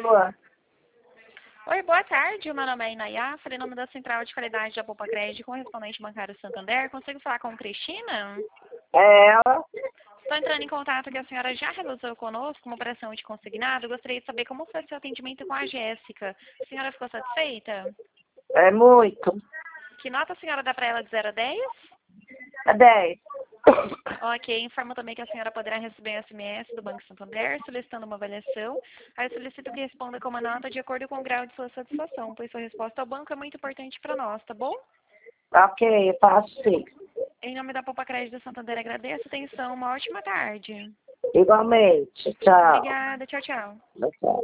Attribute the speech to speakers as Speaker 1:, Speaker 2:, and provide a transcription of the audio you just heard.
Speaker 1: Luan.
Speaker 2: Oi, boa tarde. O meu nome é Inayá. Falei em nome da Central de Qualidade da Poupa Crédito, correspondente bancário Santander. Consigo falar com Cristina?
Speaker 1: É ela?
Speaker 2: Estou entrando em contato que a senhora já realizou conosco uma operação de consignado. Gostaria de saber como foi o seu atendimento com a Jéssica. A senhora ficou satisfeita?
Speaker 1: É muito.
Speaker 2: Que nota a senhora dá para ela de 0 a 10?
Speaker 1: É 10.
Speaker 2: Ok, informo também que a senhora poderá receber um SMS do Banco Santander solicitando uma avaliação. Aí eu solicito que responda com uma nota de acordo com o grau de sua satisfação, pois sua resposta ao banco é muito importante para nós, tá bom?
Speaker 1: Ok, eu faço sim.
Speaker 2: Em nome da Poupa Crédito Santander, agradeço a atenção. Uma ótima tarde.
Speaker 1: Igualmente. Tchau.
Speaker 2: Obrigada. Tchau, tchau.
Speaker 1: Tchau.